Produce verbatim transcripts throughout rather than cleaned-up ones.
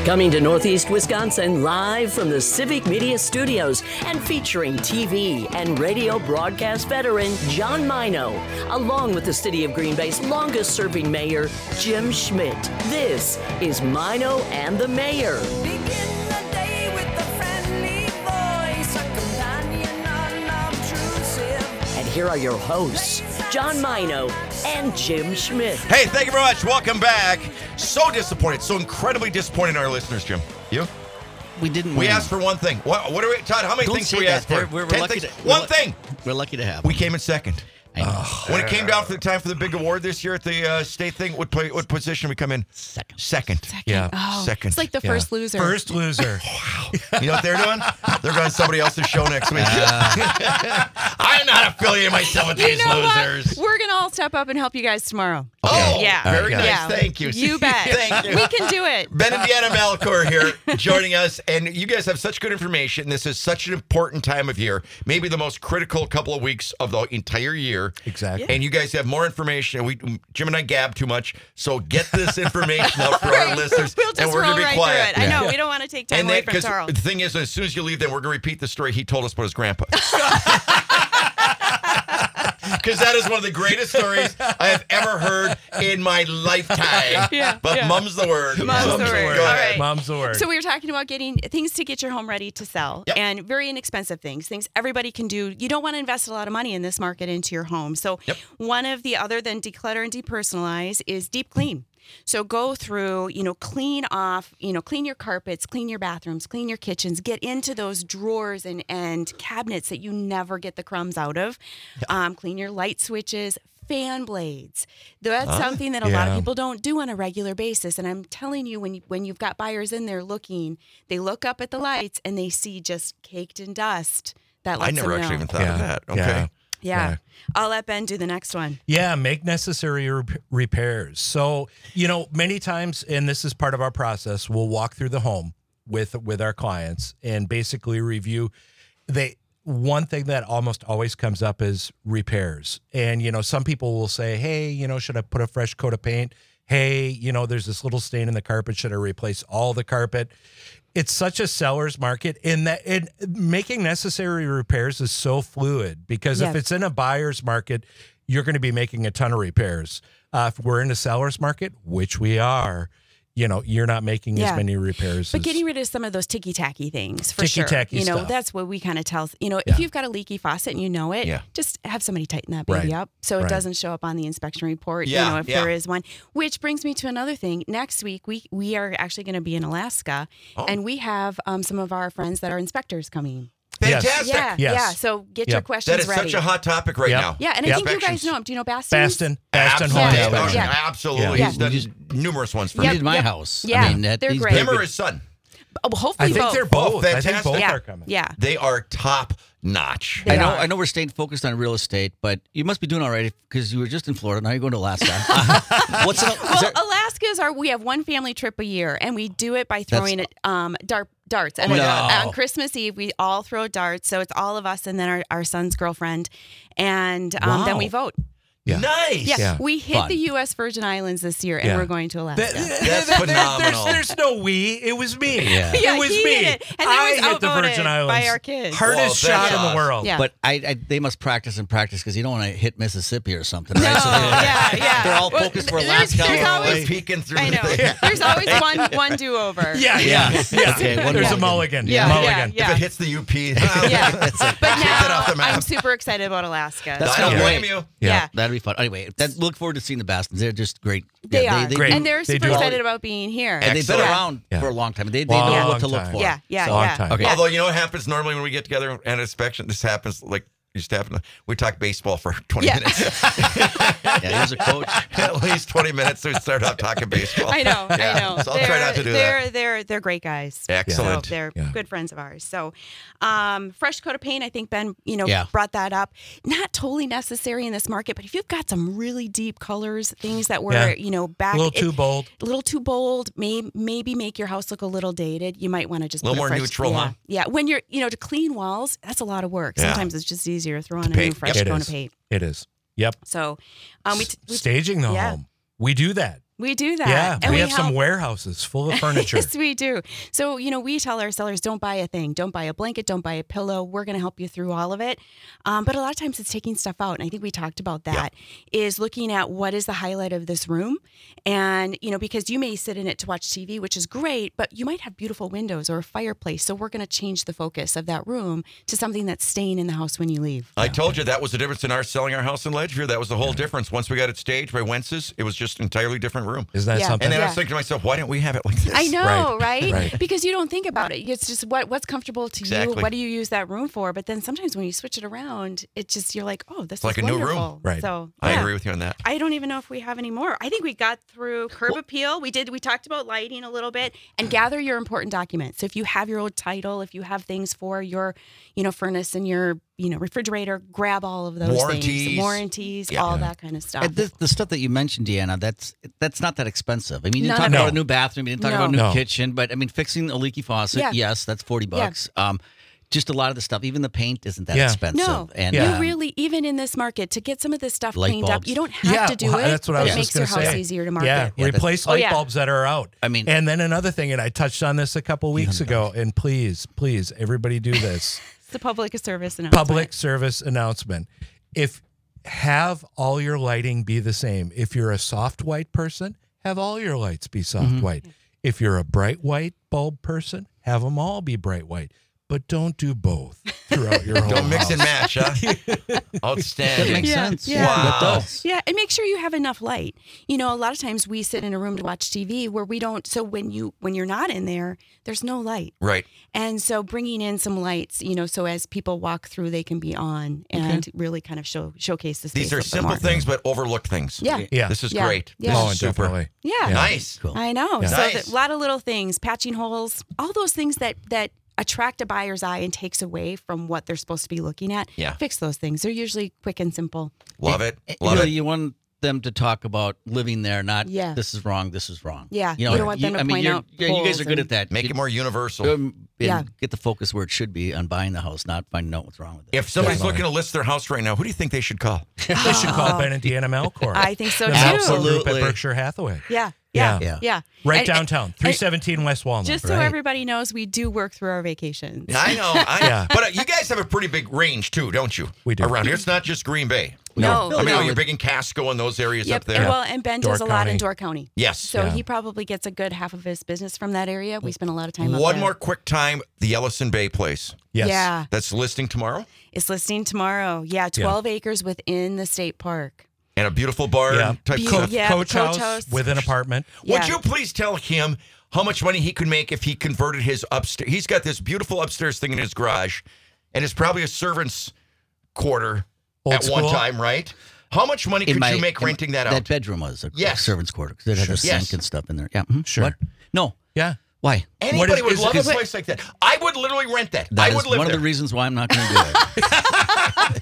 Coming to Northeast Wisconsin live from the Civic Media Studios and featuring T V and radio broadcast veteran John Mino, along with the City of Green Bay's longest-serving mayor, Jim Schmidt. This is Mino and the Mayor. Begin the day with a friendly voice, a companion unobtrusive. And here are your hosts, John Mino and Jim Schmidt. Hey, thank you very much. Welcome back. So disappointed, so incredibly disappointed in our listeners, Jim. You? We didn't We win. asked for one thing. What, what are we, Todd, how many Don't things say do we that. ask for? They're- We're, we're Ten lucky things? to, One we're, thing. We're lucky to have. We came in second. I know. When it came down for the time for the big award this year at the uh, state thing, what, play, what position we come in? Second. Second. Second. Yeah. Oh, Second. It's like the Yeah. first loser. First loser. You know what they're doing? They're going to somebody else's show next week. I'm not affiliating myself with You these know losers. what? We're going to all step up and help you guys tomorrow. Oh, Yeah. very All right, nice. yeah. Thank you. You bet. Thank you. We can do it. Ben and Deanna Malcor here joining us, and you guys have such good information. This is such an important time of year, maybe the most critical couple of weeks of the entire year. Exactly. And you guys have more information. We Jim and I gab too much, so get this information out for our Right. listeners, We'll just and we're roll going to be right quiet. through it. I know. We don't want to take time And away then, from because Charles. the thing is, as soon as you leave, then we're going to repeat the story he told us about his grandpa. Because that is one of the greatest stories I have ever heard in my lifetime. Yeah, but yeah. mum's the word. Mum's the word. Go All ahead. right. Mom's the word. So we were talking about getting things to get your home ready to sell, Yep. and very inexpensive things, things everybody can do. You don't want to invest a lot of money in this market into your home. So Yep. one of the other than declutter and depersonalize is deep clean. So go through, you know, clean off, you know, clean your carpets, clean your bathrooms, clean your kitchens, get into those drawers and, and cabinets that you never get the crumbs out of. Um, clean your light switches, fan blades. That's something that a lot of Yeah. people don't do on a regular basis. And I'm telling you, when you, when you've got buyers in there looking, they look up at the lights and they see just caked in dust. That I lets never them actually know. even thought of Yeah. that. Okay. Yeah. Yeah. Yeah. I'll let Ben do the next one. Yeah, make necessary rep- repairs. So, you know, many times, and this is part of our process, we'll walk through the home with with our clients and basically review. They one thing that almost always comes up is repairs. And, you know, some people will say, hey, you know, should I put a fresh coat of paint? Hey, you know, there's this little stain in the carpet. Should I replace all the carpet? It's such a seller's market in that it, making necessary repairs is so fluid because Yeah. if it's in a buyer's market, you're going to be making a ton of repairs. Uh, if we're in a seller's market, which we are, you know, you're not making Yeah. as many repairs. But as, getting rid of some of those ticky tacky things for sure. Ticky-tacky You know, stuff. that's what we kind of tell. You know, Yeah. if you've got a leaky faucet and you know it, Yeah. just have somebody tighten that baby Right. up so it Right. doesn't show up on the inspection report. Yeah, You know, if yeah. there is one. Which brings me to another thing. Next week we we are actually going to be in Alaska, Oh. and we have um, some of our friends that are inspectors coming. Yes. Fantastic. Yeah, Yes. yeah. So get your Yep. questions That is ready. such a hot topic right Yep. now. yeah, and I Yep. think you guys Inspections. know him. Do you know Bastion? Baston, Baston Absolutely. Home. Yeah. Oh, Yeah. Absolutely. Yeah. He's done We just- numerous ones for He Yep, me. did my yep. house. Yeah, I mean, that, they're he's great. very Him or good. his son? Oh, hopefully I think both. they're both. Oh, I think fantastic. both yeah. are coming. Yeah. They are top notch. They I know. are. I know we're staying focused on real estate, but you must be doing all right because you were just in Florida. Now you're going to Alaska. What's it? Well, Alaska's our we have one family trip a year, and we do it by throwing it um dart darts. And Oh my then, God. uh, on Christmas Eve, we all throw darts. So it's all of us, and then our, our son's girlfriend, and um, then we Wow. vote. Yeah. Nice. Yeah, Yeah. we hit Fun. the U S Virgin Islands this year, and Yeah. we're going to Alaska. That- That's there- phenomenal. There's, there's no we. It was me. Yeah. Yeah, it was he me. hit it. And then I was hit the outvoted Virgin by Islands. our kids. Hardest Well, shot that's in the awesome. world. Yeah. But I, I, they must practice and practice because you don't want to hit Mississippi or something, right? No, So they're, yeah, yeah. they're all Well, focused for there's- Alaska. there's or always- away. Peeking through I the know. thing. There's always one one do over. Yeah, yeah, Yeah. yeah. Okay, one There's a mulligan. mulligan. Yeah, mulligan. yeah, If it hits the U P, Yeah. Take But that off now the map. I'm super excited about Alaska. That's I don't Yeah. blame you. yeah. That'd be fun. Anyway, that, look forward to seeing the Bastons. They're just great. They Yeah, are. Great. And they're They super do all- excited about being here. And they've been Excellent. around Yeah. for a long time. They, they Long know what to look time. for. Yeah, yeah, So- Long yeah. time. Okay. Yeah. Although, you know what happens normally when we get together at inspection? This happens like used to happen. We talk baseball for twenty Yeah. minutes. Yeah, he's a coach. At least twenty minutes we start off talking baseball. I know, Yeah. I know. So I'll they're, try not to do they're, that. They're they're great guys. Excellent. So they're Yeah. good friends of ours. So, um, fresh coat of paint. I think Ben, you know, Yeah. brought that up. Not totally necessary in this market, but if you've got some really deep colors, things that were, Yeah. you know, back A little too it- bold. a little too bold, may, maybe make your house look a little dated. You might want to just A little put more fresh, neutral, yeah. huh? Yeah, when you're, you know, to clean walls, that's a lot of work. Yeah. Sometimes it's just easier to throw on a paint. new fresh It coat is. of paint. It is. Yep. So, um, we, t- we t- Staging the yeah. home. We do that. We do that. Yeah, And we have help- some warehouses full of furniture. Yes, we do. So, you know, we tell our sellers, don't buy a thing. Don't buy a blanket. Don't buy a pillow. We're going to help you through all of it. Um, but a lot of times it's taking stuff out. And I think we talked about that, is looking at what is the highlight of this room. And, you know, because you may sit in it to watch T V, which is great, but you might have beautiful windows or a fireplace. So we're going to change the focus of that room to something that's staying in the house when you leave. I told you that was the difference in our selling our house in Ledgeview. That was the whole difference. Once we got it staged by Wentz's, it was just an entirely different room. Isn't that Yeah. something? And then I Yeah. was thinking to myself, why didn't we have it like this? I know, Right, right? right. Because you don't think about it. It's just what what's comfortable to Exactly. you. What do you use that room for? But then sometimes when you switch it around, it just you're like, oh, this It's like is a new room. wonderful. Right. So I yeah. agree with you on that. I don't even know if we have any more. I think we got through curb appeal. We did. We talked about lighting a little bit, and gather your important documents. So if you have your old title, if you have things for your, you know, furnace and your, you know, refrigerator, grab all of those Warranties. things, warranties, Yeah. all Yeah. that kind of stuff. And the, the stuff that you mentioned, Deanna, that's that's not that expensive. I mean, you didn't None talk of about it. a new bathroom, you didn't talk No. about a new No. kitchen, but I mean, fixing a leaky faucet, Yeah. yes, that's forty Yeah. bucks. Um, just a lot of the stuff, even the paint isn't that Yeah. expensive. no, and you um, really, even in this market, to get some of this stuff Light cleaned up, bulbs. you don't have yeah, to do well, it. that's what I but was it makes just your going to house say. easier to market. Yeah, Yeah, that's- replace Oh, light yeah. bulbs that are out. I mean- and then another thing, and I touched on this a couple weeks ago, and please, please, everybody do this. It's the public service announcement. Public service announcement. If have all your lighting be the same. If you're a soft white person, have all your lights be soft Mm-hmm. white. If you're a bright white bulb person, have them all be bright white. But don't do both throughout your whole Don't mix and house. match, huh? that Outstanding. makes Yeah, sense. yeah. That Wow. does. Yeah, and make sure you have enough light. You know, a lot of times we sit in a room to watch T V where we don't. So when you when you're not in there, there's no light, Right. and so bringing in some lights, you know, so as people walk through, they can be on and really kind of show showcase the space. These are a little bit simple more. things, but overlooked things. Yeah, Yeah. This is Yeah. great. Yeah. This Oh, is super. definitely. yeah, Nice. Cool. I know. Yeah. So Nice. that, a lot of little things, patching holes, all those things that that attract a buyer's eye and takes away from what they're supposed to be looking at. Yeah. Fix those things. They're usually quick and simple. Love it. You Love know, it. you want them to talk about living there, not Yeah. this is wrong, this is wrong. Yeah, You, know, you don't want them to I mean, point you're- out yeah, you guys holes are good and- at that. Make You- it more universal. um, and Yeah. get the focus where it should be on buying the house, not finding out what's wrong with it. If somebody's Definitely. looking to list their house right now, who do you think they should call? They should call Ben and Deanna Melkor. I think so the too. Melkor Group Absolutely. at Berkshire Hathaway. Yeah, yeah, Yeah. yeah. Right And- downtown, three seventeen West Walnut. Just so right? everybody knows, we do work through our vacations. I know. I, Yeah. But uh, you guys have a pretty big range too, don't you? We do. Around here, it's not just Green Bay. No, I mean, no. you're big in Casco and those areas Yep. up there. And, well, and Ben does Door a lot in County. Door County. Yes. So Yeah. he probably gets a good half of his business from that area. We spend a lot of time up One there. more quick time, the Ellison Bay place. Yes. Yeah. That's listing tomorrow. It's listing tomorrow. Yeah, twelve acres within the state park. And a beautiful barn Yeah. type Be- stuff. yeah. Coach, Coach house, house. with an apartment. Would Yeah. you please tell him how much money he could make if he converted his upstairs? He's got this beautiful upstairs thing in his garage, and it's probably a servant's quarter Old at one school? time, right? How much money In could my- you make in- renting that out? That bedroom was a Yes. servant's quarter because it had a Yes. sink and stuff in there. Yeah. mhm. Sure. What? No. Yeah. Why? Anybody What is- would is- love is- a place like that. I would literally rent that. That I is would live one there. of the reasons why I'm not going to do it.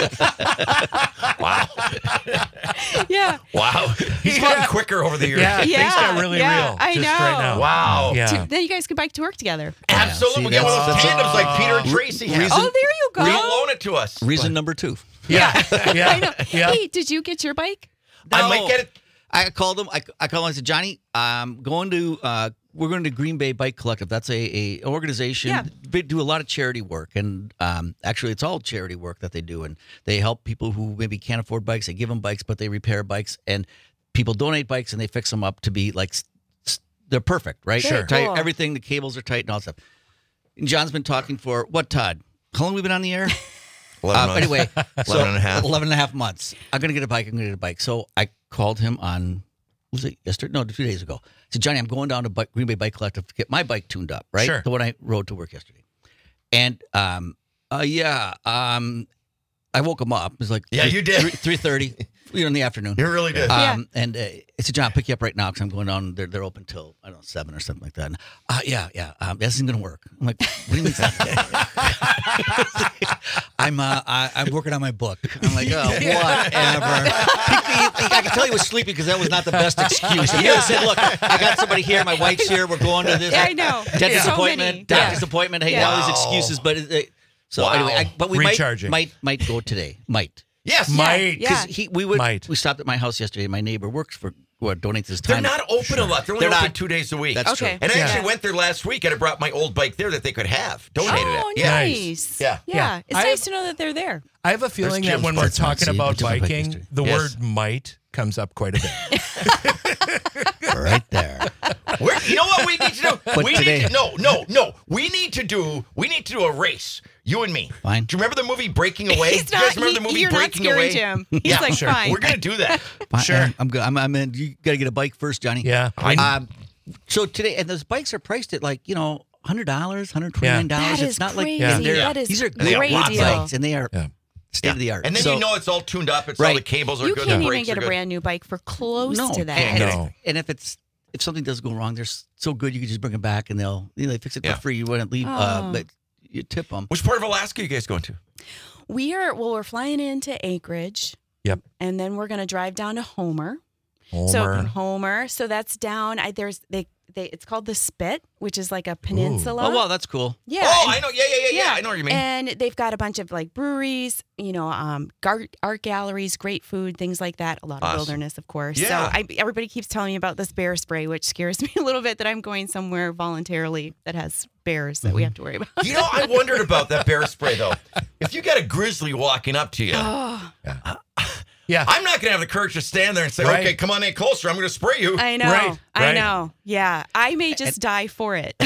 Wow. Yeah. Wow. He's gotten quicker over the years. Yeah. Things Yeah, got really yeah, real. I just know. right now. Wow. Yeah. Then you guys could bike to work together. Absolutely. See, we get one of that's- those that's- tandems like Peter and Tracy have. Oh, there you go. Don't loan it to us. Reason number two. Yeah. Yeah. I know. Yeah. Hey, did you get your bike? I might get it. I called him. I, I called him. I said, Johnny, I'm going to. Uh, we're going to Green Bay Bike Collective. That's a, a organization. Yeah. They do a lot of charity work, and um, actually, it's all charity work that they do. And they help people who maybe can't afford bikes. They give them bikes, but they repair bikes, and people donate bikes, and they fix them up to be like s- s- they're perfect, right? Very Tight, cool. everything. The cables are tight and all that stuff. And John's been talking for what, Todd? How long have we been on the air? eleven Uh, months. anyway, so eleven and a half. eleven and a half months. I'm going to get a bike. I'm going to get a bike. So I called him on, was it yesterday? No, two days ago. I said, Johnny, I'm going down to Bike, Green Bay Bike Collective to get my bike tuned up, right? Sure. The one I rode to work yesterday. And, um, uh, yeah, um, I woke him up. It was like Yeah, three- you did. three- three thirty, you know, in the afternoon. You really did. Yeah. Um, and uh, I said, John, I'll pick you up right now because I'm going down. They're, they're open till, I don't know, seven or something like that. And, uh, yeah, yeah, um, this isn't going to work. I'm like, what do you mean? it's not- I'm uh, I, I'm working on my book. I'm like, oh, whatever. He- he- I can tell he was sleepy because that was not the best excuse. If he would have said, look, I got somebody here. My wife's here. We're going to this Yeah, I know. dentist So appointment. many. Doctor's Yeah. appointment. Hey, Yeah. all these Wow. excuses. But it, it- so Wow. anyway, I, but we might, Recharging. might might go today. Might. yes. Might. Yeah. Because he, we would, Might. we stopped at my house yesterday. My neighbor works for what donate this They're time. not open Sure. a lot. They're only They're open not. two days a week. That's Okay. true. And I Yeah. actually went there last week and I brought my old bike there that they could have. Donated Oh, it. Yeah. nice. Yeah. Yeah. Yeah. It's I nice have- to know that they're there. I have a feeling that Jim's when we're parts. talking See, about it's a bike biking, history. the Yes. word might comes up quite a bit. Right there. We're, you know what we need to do? But we today- need to, no, no, no. We need to do. We need to do a race. You and me. Fine. Do you remember the movie Breaking Away? He's Do you guys not. remember He, the movie you're not Breaking scaring Away? Jim. He's Yeah, like, sure. fine. We're gonna do that. Fine, Sure. I'm good. I'm, I'm in. You got to get a bike first, Johnny. Yeah. I- Um, so today, and those bikes are priced at like, you know, one hundred dollars, one hundred twenty-nine dollars. That it's is not crazy. like they're- That is these are they have great lots of bikes, and they are Yeah. state of the art. And then So- you know it's all tuned up. It's all Right. the cables are You good. can't the even brakes get are a good. brand new bike for close no, to that. And, and No. if, and if it's if something does go wrong, they're s- so good you can just bring it back and they'll you know, they fix it Yeah. for free. You wouldn't leave, uh, Oh. but you tip them. Which part of Alaska are you guys going to? We are well. We're flying into Anchorage. Yep. And then we're gonna drive down to Homer. Homer. So Homer. So that's down. I, there's they they. It's called the Spit, which is like a peninsula. Oh, well, that's cool. Yeah. Oh, and- I know. Yeah, yeah, yeah, yeah. I know what you mean. And they've got a bunch of like breweries, you know, um, gar- art galleries, great food, things like that. A lot of Awesome. wilderness, of course. Yeah. So I, everybody keeps telling me about this bear spray, which scares me a little bit that I'm going somewhere voluntarily that has bears that we have to worry about. You know, I wondered about that bear spray though. If you got a grizzly walking up to you, Oh, yeah. I'm not going to have the courage to stand there and say, Right. "Okay, come on in closer. I'm going to spray you." I know. Right, I right. know. Yeah. I may just die for it.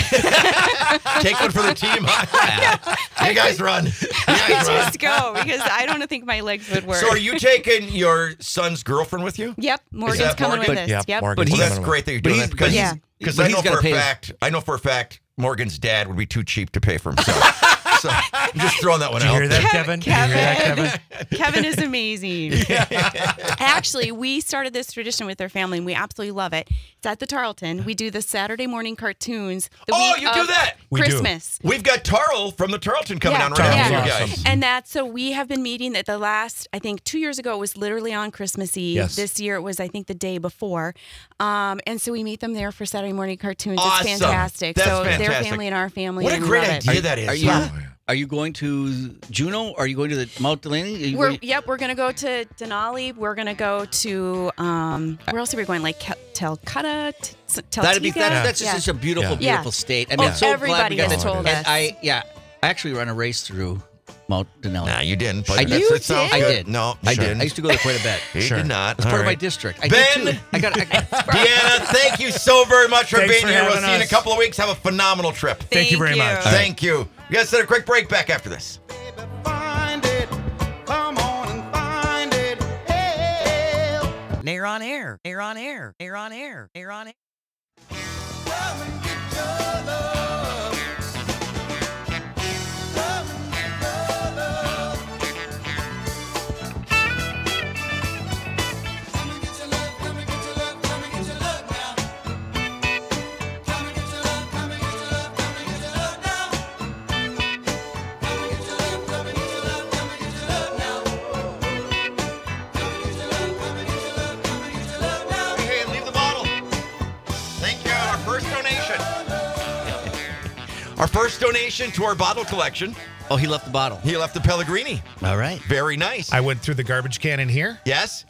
Take one for the team. Huh? you guys run. You guys run. just go because I don't think my legs would work. So, are you taking your son's girlfirlend with you? Yep. Morgan's that coming Morgan? with us. Yeah, Yep. Morgan. But Well, he's- that's great that you're but doing he's- that because Yeah. because but I he's know gotta for a pay his- fact I know for a fact Morgan's dad would be too cheap to pay for himself. so I'm just throwing that one Did you out. hear that, Kevin? Did you hear that, Kevin? Kevin is amazing. Actually, we started this tradition with our family, and we absolutely love it. It's at the Tarleton. We do the Saturday morning cartoons. The Oh, week you do of that? We do. Christmas. We've got Tarl from the Tarleton coming Yeah. down right after Tarleton's you Yeah. guys. awesome. And that's so we have been meeting at the last, I think two years ago, it was literally on Christmas Eve. Yes. This year it was, I think, the day before. Um, and so we meet them there for Saturday morning cartoons. Awesome. It's fantastic. That's so their fantastic. family and our family. What a and we great love it. idea that is. Are you, huh? are you going to Juneau? Are you going to the Mount Delaney? Are you We're, going- yep, we're gonna go to Denali. We're gonna go to um, where else are we going? Like Cal- Telcutta, T- Teltica. That'd be that, that's just Yeah. such a beautiful, Yeah. beautiful Yeah. state. I Oh, mean, so glad everybody we got has that. told and us. I yeah, I actually ran a race through Mount Denali. Nah, you didn't. But I that's- did. it sounds I good. did. No, I you did. didn't. I used to go there quite a bit. He Sure. did not. It's All part of my right. district. I Ben! did too. I got. I, Deanna, thank you so very much for Thanks being for here. We'll having see you in a us. couple of weeks. Have a phenomenal trip. Thank you very Thank much. you. Thank you. You guys set a quick break back after this. Find it. Come on and find it. Hey. Air on air, air on air, air on air, air on air. Come and get your love. Come and get your love. Come and get your love. Come and get your love. Come and get your love now. Come and get your love. Come and get your love. Come and get your love now. Come and get your love. Come and get your love. Come and get your love now. Come and get your love. Come and get your love. Come and get your love now. Hey, leave the bottle. Thank you. Our first donation. Our first donation to our bottle collection. oh, he left the bottle. He left the Pellegrini. All right. Very nice. I went through the garbage can in here, yes.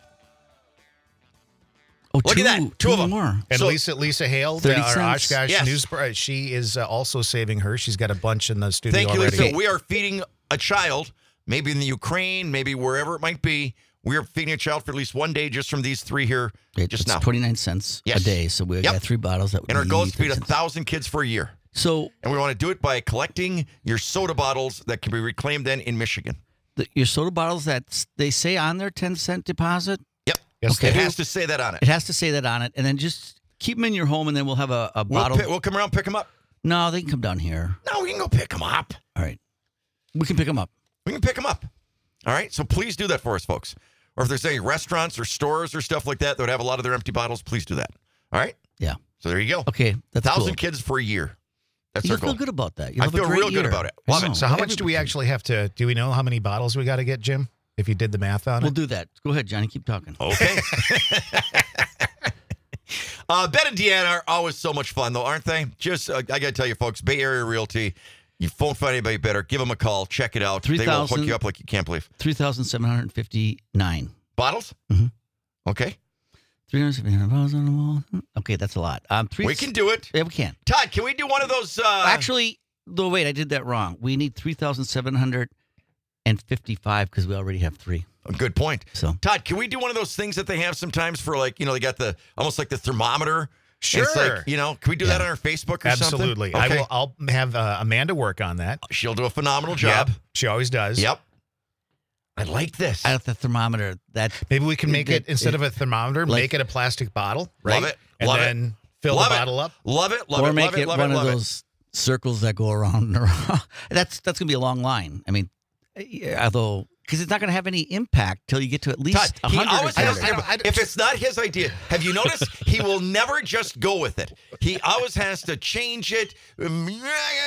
Oh, Look two, at that. Two of them. more. and So- Lisa Lisa Hale, thirty uh, our cents. Oshkosh Yes. News, uh, she is uh, also saving her. She's got a bunch in the studio Thank you, already. Lisa. We are feeding a child, maybe in the Ukraine, maybe wherever it might be. We are feeding a child for at least one day just from these three here It, just it's now. twenty-nine cents Yes. a day. So we Yep. got three bottles. That would And our be goal is to feed a thirty cents. thousand kids for a year. So And we want to do it by collecting your soda bottles that can be reclaimed then in Michigan. the, your soda bottles that they say on their ten cent deposit, Yep. Yes, It they do. has to say that on it. it has to say that on it, and then just keep them in your home, and then we'll have a, a We'll, bottle. pi- we'll come around and pick them up. No, they can come down here. No, we can go pick them up. All right, we can pick them up. We can pick them up. All right. So please do that for us, folks. Or if there's any restaurants or stores or stuff like that that would have a lot of their empty bottles, please do that. All right. Yeah. So there you go. Okay, that's thousand cool. kids for a year. That's You our feel goal. good about that. You I have a feel great real good year. about it. I Love it. know. So how much do we Everybody- actually have to? Do we know how many bottles we got to get, Jim? If you did the math on We'll it. do that. Go ahead, Johnny. Keep talking. Okay. uh, Ben and Deanna are always so much fun, though, aren't they? Just, uh, I got to tell you, folks, Bay Area Realty, you won't find anybody better. Give them a call. Check it out. They will hook three thousand you up like you can't believe. Three thousand seven hundred fifty-nine. Bottles? Mhm. Okay. three hundred, seven hundred dollars on the wall. Okay, that's a lot. Um, three, We can do it. Yeah, we can. Todd, can we do one of those? Uh, Actually, no, wait, I did that wrong. We need three thousand seven hundred fifty-five because we already have three. good point. So Todd, can we do one of those things that they have sometimes for like, you know, they got the almost like the thermometer? Sure. It's like, you know, can we do that on our Facebook or Absolutely. something? I will. I'll have uh, Amanda work on that. She'll do a phenomenal job. Yep, she always does. Yep. I like this. out of the thermometer, that Maybe we can make it, It- instead it- of a thermometer, like- make it a plastic bottle, right? Love it. And Love it. then fill Love the it. bottle up. Love it. Love or it. make love it. it Love one it. of Love those circles that go around and around. That's that's gonna be a long line. I mean, yeah, although because it's not gonna have any impact till you get to at it. least Todd, he hundred. always has to, if it's not his idea, have you noticed he will never just go with it. He always has to change it, um, do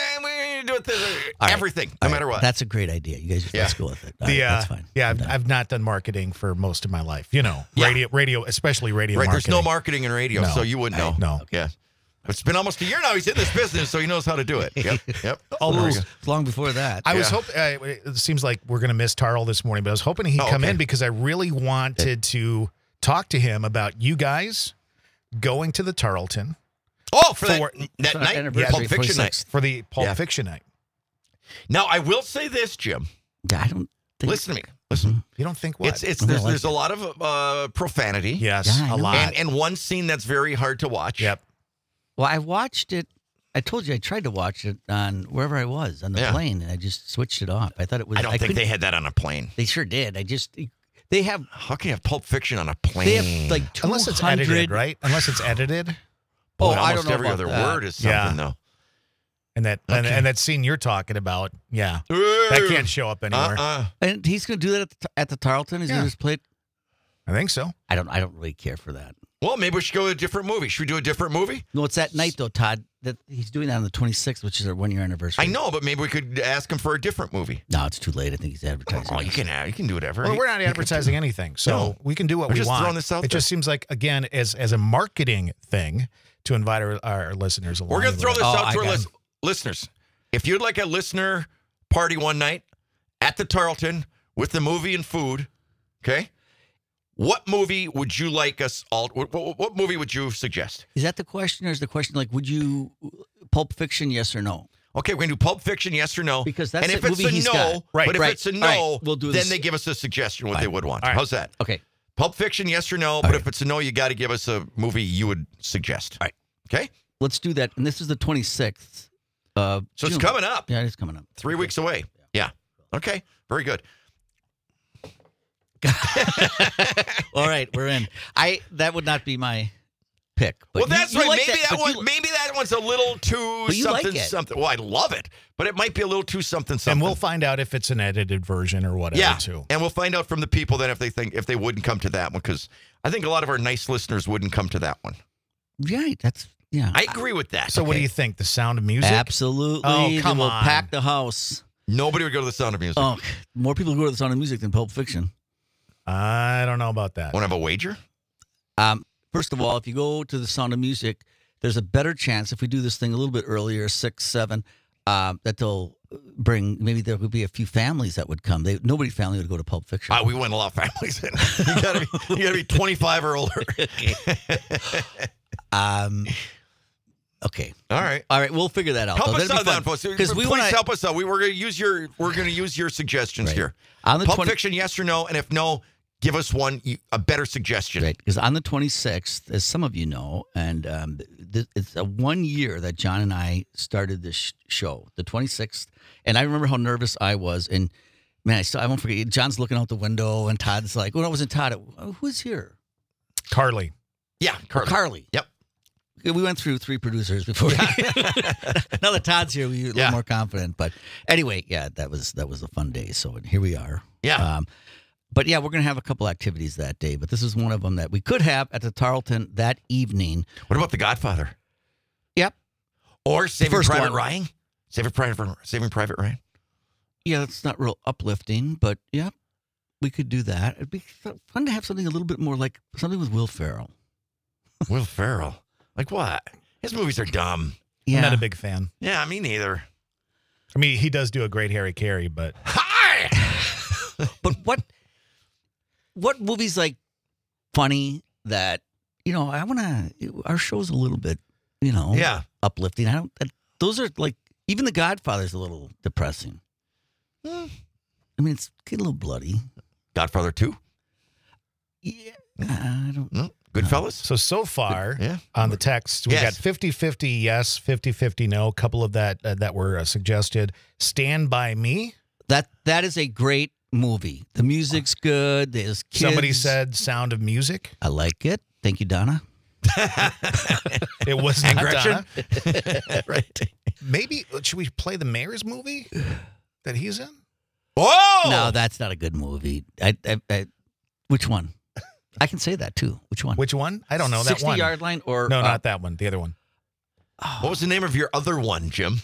it this, All right. everything, All no right, matter what. That's a great idea. You guys just Yeah. let's go with it. All The, right, uh, that's fine. Yeah, I'm I've, done. I've not done marketing for most of my life. You know, Yeah. radio, radio, especially radio right. marketing. There's no marketing in radio, No. so you wouldn't know. No. Yeah. It's been almost a year now. He's in this business, so he knows how to do it. Yep. Yep. Almost. It's long before that. I was Yeah. hoping. Uh, it seems like we're going to miss Tarl this morning, but I was hoping he'd Oh, come okay. in because I really wanted to talk to him about you guys going to the Tarleton Oh, for, For- that, that for night, anniversary, Pulp Fiction night. forty-six. for the Pulp Yeah. Fiction night. Now, I will say this, Jim. Yeah, I don't think. Listen to me. Listen. You don't think what? It's it's I there's, like there's a lot of uh, profanity. yes, Yeah, I a know. lot. And, and one scene that's very hard to watch. Yep. Well, I watched it. I told you I tried to watch it on wherever I was on the Yeah. plane, and I just switched it off. I thought it was. I don't think couldn't- they had that on a plane. They sure did. I just. They have. How can you have Pulp Fiction on a plane? They have like two Unless it's hundred. edited, right? Unless it's edited, Boy, Oh, I almost don't know every about other that. word is something, Yeah. though. and that and, Okay. and that scene you're talking about, yeah, that can't show up anywhere. Uh-uh. And he's going to do that at the, at the Tarleton. He's Yeah. going to just play it. I think so. I don't. I don't really care for that. Well, maybe we should go to a different movie. Should we do a different movie? No, it's that night though, Todd. That he's doing that on the twenty-sixth, which is our one year anniversary. I know, but maybe we could ask him for a different movie. No, it's too late. I think he's advertising. Oh, you this. can have, you can do whatever. Well, You- we're not you can advertising do- anything, so No. we can do what We're we just want. throwing this out it just there. seems like again, as as a marketing thing to invite our, our listeners along. We're going to throw with this it. Oh, out I to our got lis- listeners. If you'd like a listener party one night at the Tarleton with the movie and food, okay? What movie would you like us all? What, what, what movie would you suggest? Is that the question, or is the question like, would you Pulp Fiction? Yes or no? Okay, we're going to do Pulp Fiction, yes or no? Because that's and if the it's movie a he's no, got. Right, but if right. it's a All no, right, we'll do then this. they give us a suggestion what All they right. would want. All right. How's that? Okay. Pulp Fiction, yes or no? But right. if it's a no, you got to give us a movie you would suggest. All right. Okay? Let's do that. And this is the twenty-sixth. Uh, So it's June. coming up. Yeah, it's coming up. Three weeks away. Yeah. Okay. Very good. All right, we're in. I that would not be my pick. But well, you- that's you right. like maybe that, but one. you- maybe that one's a little too But you like something it. something. Well, I love it, but it might be a little too something something. and we'll find out if it's an edited version or whatever. yeah, too. and we'll find out from the people then if they think if they wouldn't come to that one because I think a lot of our nice listeners wouldn't come to that one. Right. That's yeah. I agree with that. So what do you think? The Sound of Music? Absolutely. Oh, They come will on. pack the house. Nobody would go to the Sound of Music. Oh, more people go to the Sound of Music than Pulp Fiction. I don't know about that. Want to have a wager? Um, first of all, if you go to the Sound of Music, there's a better chance if we do this thing a little bit earlier, six, seven, um, that they'll bring. Maybe there would be a few families that would come. They nobody family would go to Pulp Fiction. Uh, we went a lot of families in. You gotta be, you gotta be twenty-five or older. um, okay, All right. all right, we'll figure that out. Help though. us That'd out, be then, fun. folks. 'Cause we Please wanna- help us out. We were going to use your. We're going to use your suggestions Right. here. on the Pulp twenty Fiction, yes or no? And if no, give us one you- a better suggestion. Right, because on the twenty-sixth, as some of you know, and um, th- it's a one year that John and I started this sh- show, the twenty-sixth, and I remember how nervous I was. And man, I still I won't forget. John's looking out the window, and Todd's like, "Well, it wasn't Todd. It, oh, who's here? Carly. Yeah, Oh, Carly. Carly." Yep. We went through three producers before. now that Todd's here, we're a little Yeah. more confident. But anyway, yeah, that was that was a fun day. So here we are. Yeah. Um, but yeah, we're going to have a couple activities that day. But this is one of them that we could have at the Tarleton that evening. What about The Godfather? Yep. Or Saving First Private one. Ryan? Saving Private Saving Private Ryan? Yeah, it's not real uplifting, but yeah, we could do that. It'd be fun to have something a little bit more like something with Will Ferrell. Will Ferrell. Like what? His movies are dumb. Yeah. I'm not a big fan. Yeah, me neither. I mean, he does do a great Harry Carey, but Hi! But what what movies like funny that you know, I want to. Our show's a little bit, you know, Yeah. uplifting. I don't. Those are like even The Godfather's a little depressing. Hmm. I mean, it's get a little bloody. Godfather two. Yeah, I don't. No. Goodfellas. So, so far Yeah. on the text, we Yes. got fifty-fifty yes, fifty-fifty no. A couple of that uh, that were uh, suggested. Stand By Me. That that is a great movie. The music's good. There's kids. Somebody said Sound of Music. I like it. Thank you, Donna. It was And not Gretchen? Donna. Right. Maybe, should we play the mayor's movie that he's in? Whoa! No, that's not a good movie. I, I, I which one? I can say that too. Which one? Which one? I don't know that sixty one. yard line or No, uh, not that one. The other one. What was the name of your other one, Jim?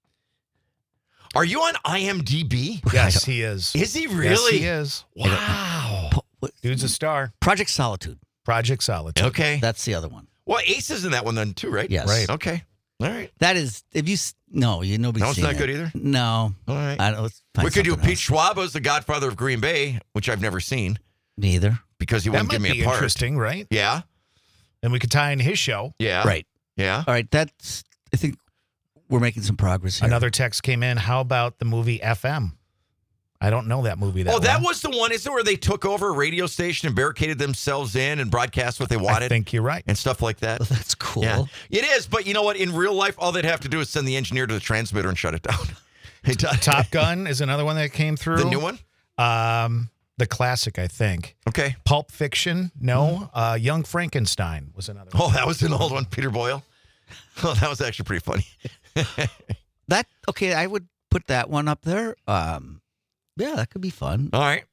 Are you on I M D B? Yes, he is. Is he Yes, really? he is. Wow. Po- what- Dude's a star. Project Solitude. Project Solitude. Okay. That's the other one. Well, Ace is in that one then too, right? Yes. Right. Okay. All right. That is. If you s- no, you nobody's That one's seen not it. good either? No. All right. I don't. Let's find We could do something Pete else. Schwab as the Godfather of Green Bay, which I've never seen Neither. because he That wouldn't might give me be a part. interesting, right? Yeah. And we could tie in his show. Yeah. Right. Yeah. All right. That's. I think we're making some progress here. Another text came in. How about the movie F M? I don't know that movie that Oh, that well. was the one, isn't it, where they took over a radio station and barricaded themselves in and broadcast what they wanted I think you're right. and stuff like that? That's cool. Yeah. It is, but you know what? In real life, all they'd have to do is send the engineer to the transmitter and shut it down. Hey, Todd. Top Gun is another one that came through. The new one? Um, the classic, I think. Okay. Pulp Fiction, no. Uh, Young Frankenstein was another one. Oh, that was an old one, Peter Boyle. Oh, that was actually pretty funny. That okay. I would put that one up there. Um, yeah, that could be fun. All right.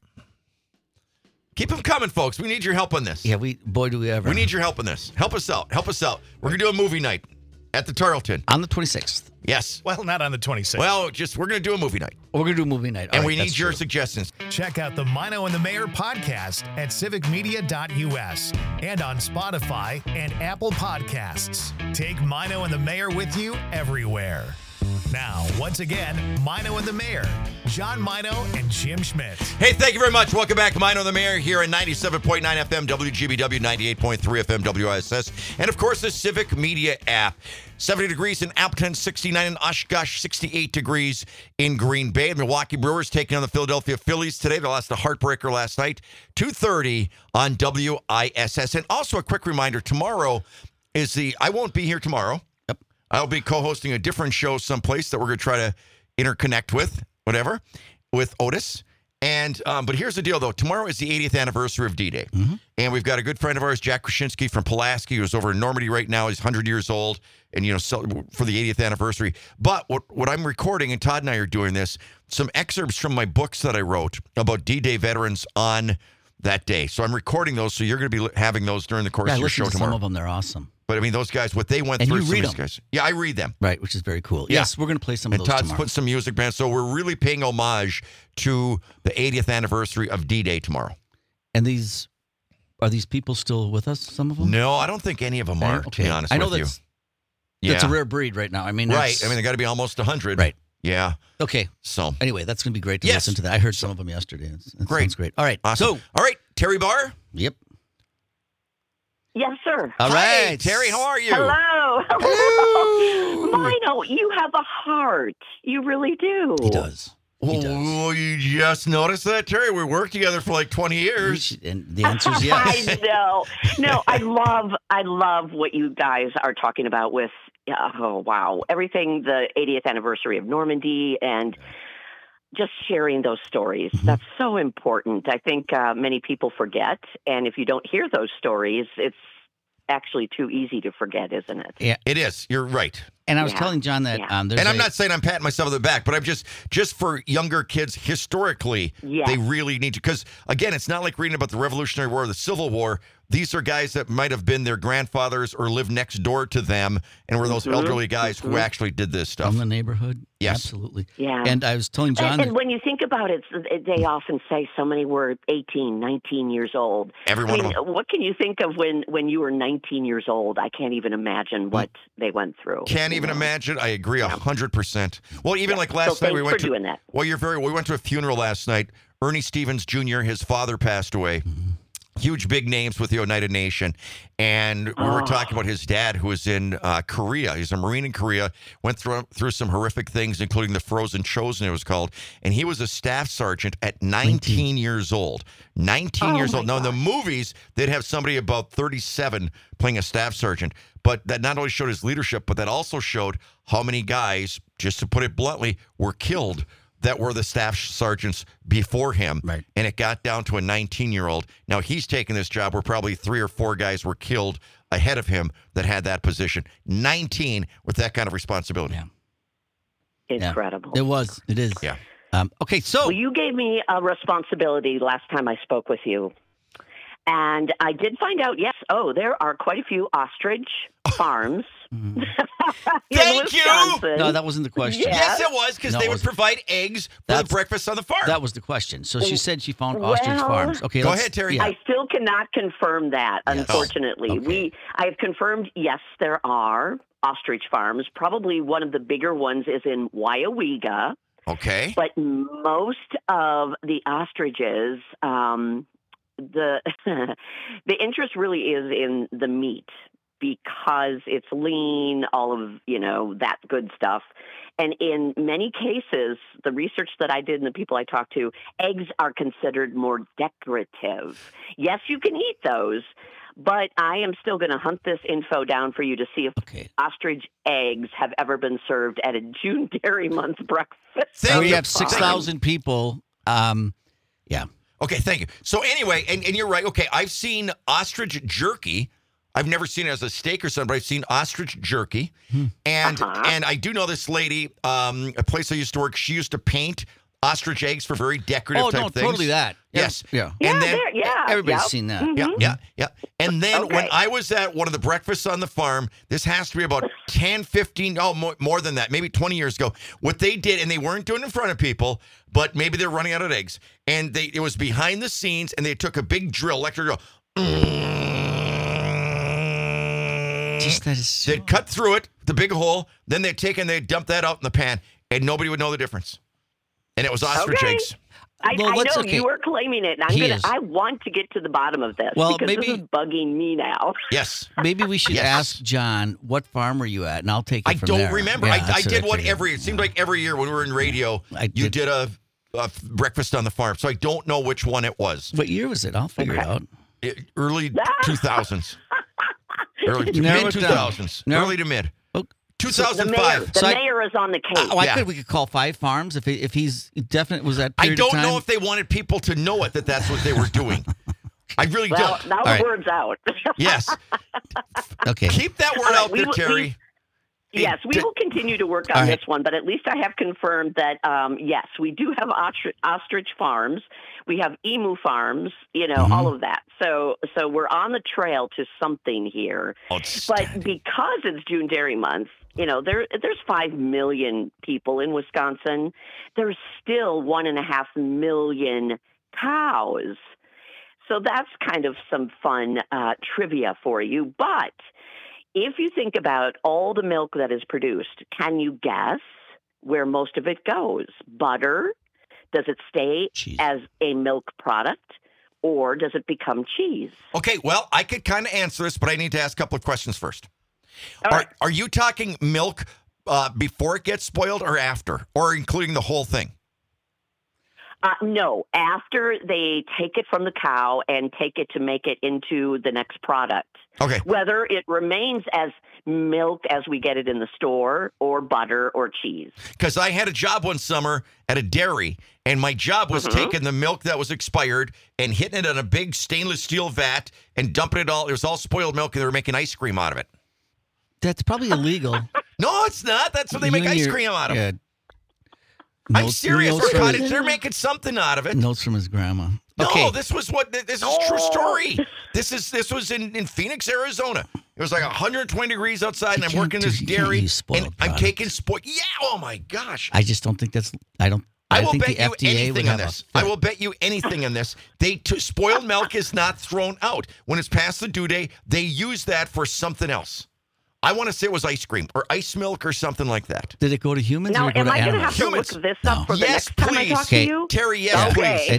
Keep them coming, folks. We need your help on this. Yeah, we boy do we ever. We need your help on this. Help us out. Help us out. We're going to do a movie night at the Tarleton. on the twenty-sixth. Yes. Well, not on the twenty-sixth. Well, just we're going to do a movie night. We're gonna do a movie night, And All we right, need that's your true. suggestions. check out the Mino and the Mayor podcast at civic media dot U S and on Spotify and Apple Podcasts. Take Mino and the Mayor with you everywhere. Now, once again, Mino and the Mayor, John Mino and Jim Schmidt. Hey, thank you very much. Welcome back to Mino the Mayor here at ninety-seven point nine F M W G B W, ninety-eight point three F M W I S S, and of course the Civic Media app. seventy degrees in Appleton, sixty-nine in Oshkosh, sixty-eight degrees in Green Bay. The Milwaukee Brewers taking on the Philadelphia Phillies today. They lost a heartbreaker last night, two thirty on W I S S. And also a quick reminder, tomorrow is the, I won't be here tomorrow. Yep. I'll be co-hosting a different show someplace that we're going to try to interconnect with, whatever, with Otis. And um, but here's the deal, though. Tomorrow is the eightieth anniversary of D-Day. And we've got a good friend of ours, Jack Krasinski from Pulaski, who's over in Normandy right now. He's one hundred years old and, you know, so, for the eightieth anniversary. But what, what I'm recording, and Todd and I are doing this, some excerpts from my books that I wrote about D-Day veterans on that day. So I'm recording those, so you're going to be li- having those during the course Yeah, I of your listened show to tomorrow. some of them. They're awesome. But I mean, those guys, what they went And through. you some read of these them. guys. Yeah, I read them. Right, which is very cool. Yeah. Yes, we're gonna play some And of those Todd's tomorrow. putting some music, man. So we're really paying homage to the eightieth anniversary of D-Day tomorrow. And these are these people still with us? Some of them. No, I don't think any of them are, to be honest I know with that's you. that's a Yeah. rare breed right now. I mean, Right. it's- I mean, they got to be almost one hundred. Right. Yeah. Okay. So, Anyway, that's gonna be great to Yes. listen to that. I heard some of them yesterday. It's, it Great. sounds great. All right. awesome. So, All right, Terry Barr. yep. Yes, sir. All Hi, right, Terry, how are you? Hello. Hello. Mino, you have a heart. You really do. He does. He does. Oh, you just noticed that, Terry? We worked together for like twenty We years. should- And the answer is yes. I know. No, I love I love what you guys are talking about with oh wow. Everything the eightieth anniversary of Normandy and just sharing those stories. Mm-hmm. That's so important. I think uh, many people forget, and if you don't hear those stories, it's actually too easy to forget, isn't it? Yeah. It is. You're right. And I was Yeah. telling John that Yeah. um, there's And I'm a- not saying I'm patting myself on the back, but I'm just just for younger kids historically, Yes. they really need to, because again, it's not like reading about the Revolutionary War or the Civil War. These are guys that might have been their grandfathers or lived next door to them and were those Mhm. elderly guys who Mhm. actually did this stuff. from the neighborhood. Yes. Absolutely. Yeah. And I was telling John And, that and when you think about it, they often say so many were eighteen, nineteen years old. Every I one mean, of them. what can you think of when, when you were nineteen years old? I can't even imagine what they went through. Can't you even know? imagine. I agree a hundred percent. Well, even Yeah. like So last night we thanks went for to doing that. Well, you're very we went to a funeral last night. Ernie Stevens Junior, his father passed away. huge big names with the Oneida Nation. And we were talking about his dad, who was in uh, Korea. He's a Marine in Korea, went through through some horrific things, including the Frozen Chosen, it was called. And he was a staff sergeant at nineteen years old. nineteen Oh, years my old. Now, in the movies, they'd have somebody about thirty-seven playing a staff sergeant. But that not only showed his leadership, but that also showed how many guys, just to put it bluntly, were killed that were the staff sergeants before him. Right. And it got down to a nineteen-year-old. Now, he's taking this job where probably three or four guys were killed ahead of him that had that position. nineteen with that kind of responsibility. Yeah. Incredible. It was. It is. Yeah. Um, okay, so Well, you gave me a responsibility last time I spoke with you. And I did find out, yes, oh, there are quite a few ostrich farms in Thank you! Wisconsin. no, that wasn't the question. Yeah. Yes, it was, because No, they it would wasn't. provide eggs for the That's- breakfast on the farm. That was the question. So she said she found Well- ostrich farms. Okay, Go let's- ahead, Terry. Yeah. I still cannot confirm that, Yes. unfortunately. Oh, okay. We I have confirmed, yes, there are ostrich farms. Probably one of the bigger ones is in Wyowega. Okay. But most of the ostriches, um, the the interest really is in the meat because it's lean, all of you know that good stuff. And in many cases, the research that I did and the people I talked to, eggs are considered more decorative. Yes, you can eat those, but I am still going to hunt this info down for you to see if Okay. ostrich eggs have ever been served at a June Dairy Month breakfast. Thank So we you. have six thousand people. Um, yeah. Okay, thank you. So anyway, and, and you're right. Okay, I've seen ostrich jerky. I've never seen it as a steak or something, but I've seen ostrich jerky. And Uh-huh. and I do know this lady, um, a place I used to work, she used to paint ostrich eggs for very decorative Oh, type no, things. totally that. Yes. Yeah. Yeah, And then there, yeah. Everybody's yep. seen that. Mhm. Yeah, yeah, yeah. And then when Okay. I was at one of the breakfasts on the farm, this has to be about ten, fifteen, oh, more, more than that, maybe twenty years ago, what they did, and they weren't doing it in front of people, but maybe they're running out of eggs. And they it was behind the scenes, and they took a big drill, electric drill. Just that is so- They'd cut through it, the big hole, then they'd take and they'd dump that out in the pan, and nobody would know the difference. And it was ostrich Okay. eggs. I, Well, I let's- know okay. you are claiming it, and I'm He gonna. is. I want to get to the bottom of this Well, because maybe- this is bugging me now. Yes. Maybe we should Yes. ask John, what farm were you at? And I'll take it I from don't there. remember. Yeah, I, I that's what did one figured. every, it seemed like every year when we were in radio, I you did- did a, a breakfast on the farm. So I don't know which one it was. What year was it? I'll figure it out. It- early two thousands. Early Narrow mid it two down. thousands. Narrow- Early to mid. Oh, two The thousand mayor, five. the So I- mayor is on the case. Oh, I Yeah. could. We could call five farms if he, if he's definite. Was that? I period don't of time? know if they wanted people to know it that that's what they were doing. I really well, don't. now All the right. word's out. Yes. Okay. Keep that word All right, out we there, will- Terry. Yes, we Hey, will continue to work on All right. this one, but at least I have confirmed that, um, yes, we do have ostrich, ostrich farms. We have emu farms, you know, Mhm. all of that. So so we're on the trail to something here. But Outstanding. because it's June Dairy Month, you know, there there's five million people in Wisconsin. There's still one and a half million cows. So that's kind of some fun uh, trivia for you. But if you think about all the milk that is produced, can you guess where most of it goes? Butter? Does it stay Cheese. as a milk product, or does it become cheese? Okay, well, I could kind of answer this, but I need to ask a couple of questions first. All Are, right. are you talking milk uh, before it gets spoiled or after, or including the whole thing? Uh, no, after they take it from the cow and take it to make it into the next product. Okay. Whether it remains as milk as we get it in the store, or butter, or cheese. Because I had a job one summer at a dairy, and my job was Mhm. taking the milk that was expired and hitting it in a big stainless steel vat and dumping it all. It was all spoiled milk, and they were making ice cream out of it. That's probably illegal. No, it's not. That's what they You make and ice your- cream out of. yeah, I'm notes- serious. notes Or from cottage, his- they're making something out of it. Notes from his grandma. No, Okay. this was what this is a true story. This is this was in, in Phoenix, Arizona. It was like one hundred twenty degrees outside, and You I'm can't working do- this you can't dairy, use spoiled and I'm products. taking spoiled. Yeah, oh my gosh. I just don't think that's. I don't. I, I will think bet the you F D A would anything on have this. a I will bet you anything on this. They t- spoiled milk is not thrown out. When it's past the due date, they use that for something else. I want to say it was ice cream or ice milk or something like that. Did it go to humans Now, or did it am go to I going to animals? have to Humans. look this No. up for the Yes, next time I please. talk Okay. to you? Terry, yes, Okay. please. And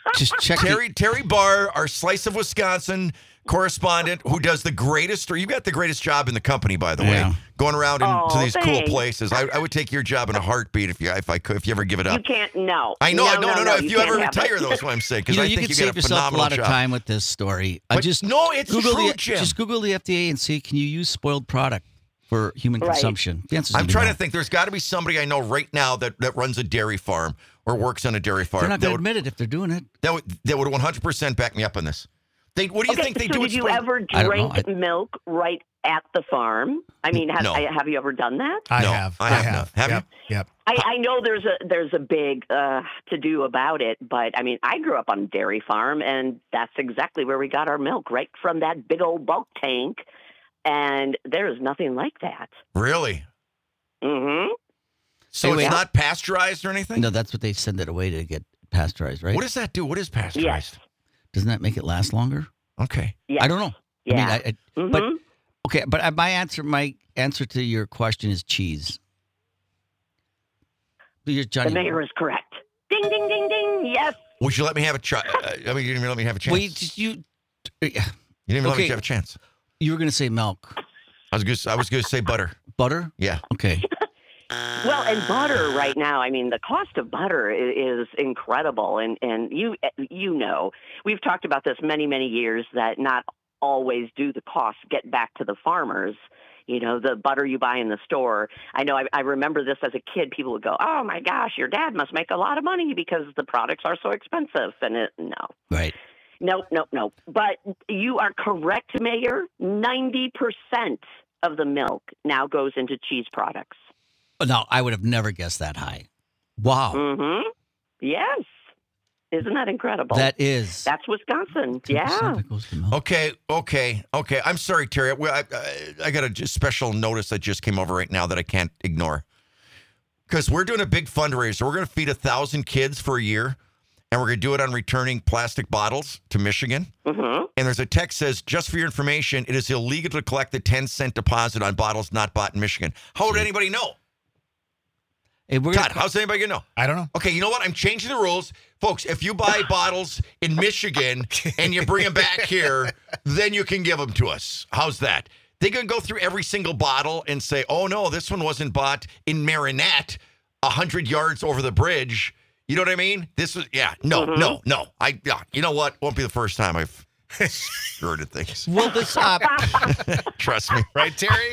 Just check. the- Terry Terry Barr, our Slice of Wisconsin correspondent, who does the greatest. Or you got the greatest job in the company, by the Yeah. way, going around into Oh, these cool thanks. places. I, I would take your job in a heartbeat if you if I could if you ever give it You up. can't. No. I know, no, no, no. If you, can't ever have retire, it. though, is what I'm saying. You Because know, I you think could you got save a yourself a phenomenal lot of job. time with this story. I But just no, it's Google true, the Jim. just Google the F D A and see, can you use spoiled product for human Right. consumption? The answer's I'm gonna be trying no. to think. There's got to be somebody I know right now that, that runs a dairy farm or works on a dairy farm. They're not that going to would, admit it if they're doing it. that would that would one hundred percent back me up on this. They, what do you Okay, think they so do? did with you spoiled- ever I don't know. drink milk right at the farm? I mean, have, No. I, have you ever done that? I No, have. I I have have. not. Have you? yep. Yep. I, I know there's a there's a big uh, to do about it, but I mean, I grew up on a dairy farm, and that's exactly where we got our milk, right from that big old bulk tank, and there is nothing like that. Really? Mm-hmm. So Hey, it's wait. not pasteurized or anything? No, that's what they send it away to get pasteurized, right? What does that do? What is pasteurized? Yes. Doesn't that make it last longer? Okay. Yes. I don't know. Yeah. I mean, I, I, Mhm. but okay, but uh, my answer, my answer to your question is cheese. But you're the Johnny. mayor is correct. Ding, ding, ding, ding. Yes. Would you let me have a try? Uh, I mean, you didn't even let me have a chance. Well, you, just, you, You didn't even let Okay. me have a chance. you were going to say milk, I was going. I was going to say butter. butter. Yeah. Okay. Well, and butter right now. I mean, the cost of butter is, is incredible, and and you you know we've talked about this many many years that not always do the costs get back to the farmers. You know, the butter you buy in the store. I know I, I remember this as a kid. People would go, "Oh my gosh, your dad must make a lot of money because the products are so expensive." And it, no, Right. no, no, no. But you are correct, Mayor. ninety percent of the milk now goes into cheese products. No, I would have never guessed that high. Wow. Mm-hmm. Yes. Isn't that incredible? That is. That's Wisconsin. ten percent Yeah. that goes to milk. Okay. Okay. Okay. I'm sorry, Terry. Well, I, I, I got a just special notice that just came over right now that I can't ignore. Because we're doing a big fundraiser. We're going to feed a thousand kids for a year, and we're going to do it on returning plastic bottles to Michigan. Mm-hmm. And there's a text says, just for your information, it is illegal to collect the ten cent deposit on bottles not bought in Michigan. How would anybody know? Hey, we're gonna Todd, how's anybody going to know? I don't know. Okay, you know what? I'm changing the rules. Folks, if you buy bottles in Michigan and you bring them back here, then you can give them to us. How's that? They can go through every single bottle and say, oh, no, this one wasn't bought in Marinette, one hundred yards over the bridge. You know what I mean? This was, yeah, no, Mm-hmm. no, no. I, yeah, you know what? Won't be the first time I've screwed at things. Will this uh, Trust me. Right, Terry?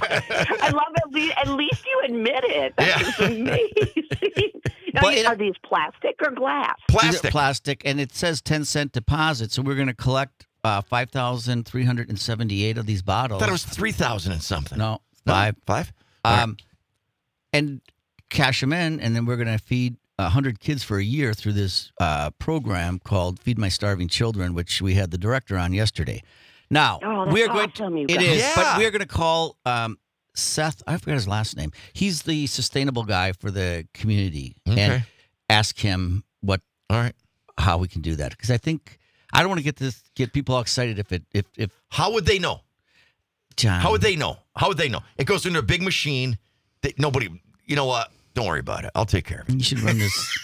I love at least, at least you admit it. That's Yeah. amazing. Now, But it- are these plastic or glass? these are Plastic. plastic, and it says ten cent deposit. So we're going to collect uh, five thousand three hundred seventy-eight of these I bottles. thought it was three thousand and something. no No? five. Five? Um, and cash them in, and then we're going to feed one hundred kids for a year through this uh, program called Feed My Starving Children, which we had the director on yesterday. Now, Oh, that's we're going awesome, you to, it guys. is, Yeah. but we're going to call um, Seth, I forgot his last name. He's the sustainable guy for the community, Okay. and ask him what, All right. how we can do that. Because I think, I don't want to get this, get people all excited if it, if, if How would they know? John. How would they know? How would they know? It goes into a big machine that nobody, you know what? Don't worry about it. I'll take care of it. You should run this.